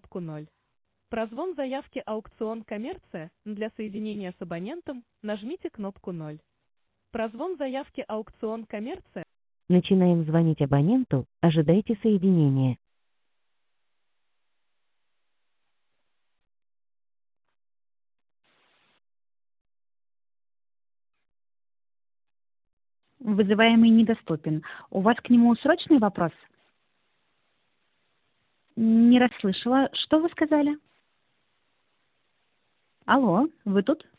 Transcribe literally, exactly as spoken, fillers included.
кнопку ноль. Прозвон заявки аукцион коммерция. Для соединения с абонентом нажмите кнопку ноль. Прозвон заявки аукцион коммерция. Начинаем звонить абоненту. Ожидайте соединения. Вызываемый недоступен. У вас к нему срочный вопрос? Не расслышала. Что вы сказали? Алло, вы тут?